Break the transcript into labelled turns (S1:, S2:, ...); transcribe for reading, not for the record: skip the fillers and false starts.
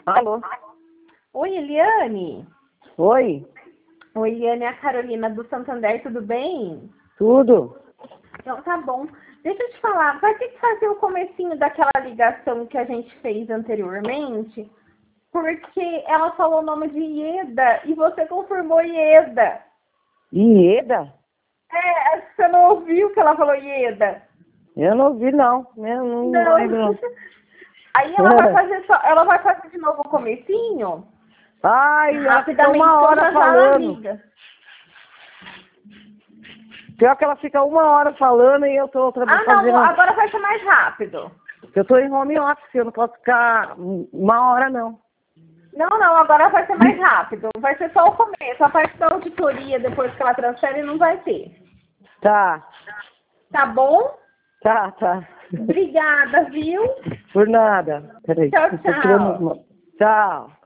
S1: Alô?
S2: Oi, Eliane.
S1: Oi?
S2: Oi, Eliane, é a Carolina do Santander, tudo bem?
S1: Tudo?
S2: Então tá bom. Deixa eu te falar, vai ter que fazer o comecinho daquela ligação que a gente fez anteriormente, porque ela falou o nome de Ieda e você confirmou Ieda.
S1: Ieda?
S2: É, acho que você não ouviu que ela falou Ieda.
S1: Eu não ouvi, não. Eu não
S2: Não.
S1: lembro.
S2: Aí ela vai fazer de novo o comecinho,
S1: Ai, ela fica
S2: rapidamente,
S1: uma hora
S2: quando já ela
S1: falando.
S2: liga.
S1: Pior que ela fica uma hora falando e eu tô
S2: Ah,
S1: fazendo...
S2: não, agora vai ser mais rápido.
S1: Eu tô em home office, eu não posso ficar uma hora, não.
S2: Não, agora vai ser mais rápido. Vai ser só o começo. A parte da auditoria, depois que ela transfere, não vai ter.
S1: Tá,
S2: Tá bom?
S1: tá.
S2: Obrigada, viu?
S1: Por nada. Peraí.
S2: Tchau,
S1: eu tô tirando
S2: tchau.
S1: Tchau.